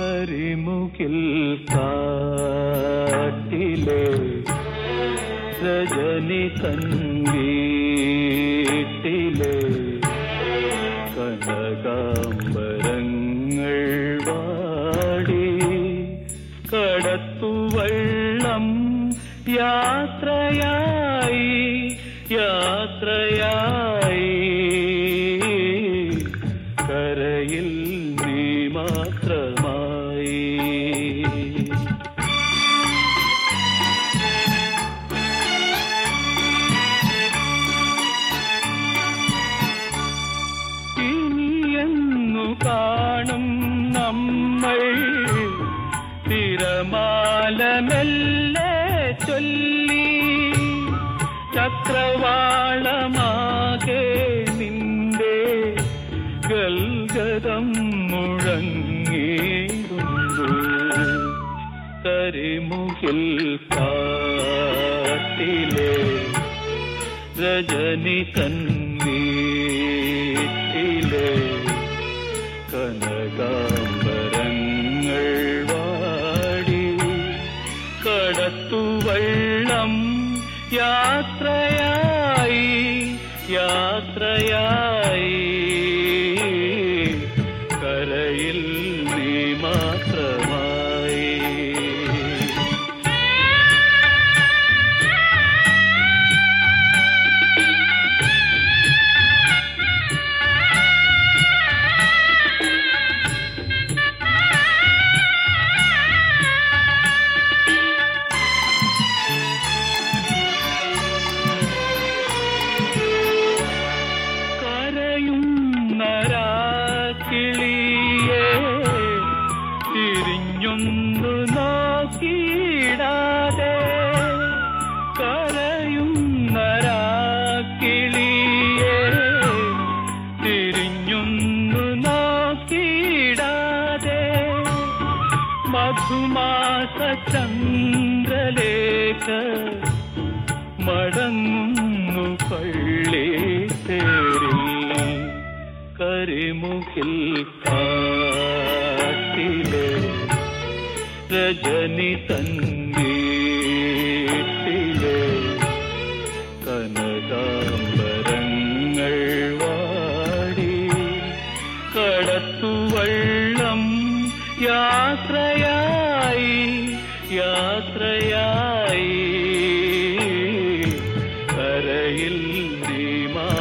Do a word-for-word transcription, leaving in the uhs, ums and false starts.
കരിമുകിൽ കാട്ടിലെ രജനി തൻവീട്ടിലെ കനകാംബരങ്ങൾ വാടി കടത്തുവള്ളം യാത്രയായി യാത്രയായി കരയിൽ നീ മാത്രമായി. ഇനിയെന്നു കാണും നമ്മൾ തിരമാലമെല്ലെ ചൊല്ലി ചക്രവാളമാകെ നിന്റെ ഗൽഗതം മുഴങ്ങിടുന്നു. കരിമുകിൽ കാട്ടിലെ രജനി തൻവീട്ടിലെ കനകാംബരങ്ങൾ വാടി കടത്തുവള്ളം യാത്രയായി യാത്രയായി കരയിൽ നീ മാത്രമായി. കിളിയെ തിരിഞ്ഞൊന്നു നോക്കിയിടാതെ കരയുന്നരാക്കിളിയെ തിരിഞ്ഞൊന്നു നോക്കിയിടാതെ മധുമാസ ചന്ദ്രലേഖ മടങ്ങുന്നു പള്ളി തേരിൽ. കരിമുകിൽ കാട്ടിലെ രജനി തൻവീട്ടിലെ കനകാംബരങ്ങൾ വാടി കടത്തുവള്ളം യാത്രയായി യാത്രയായി കരയിൽ നീ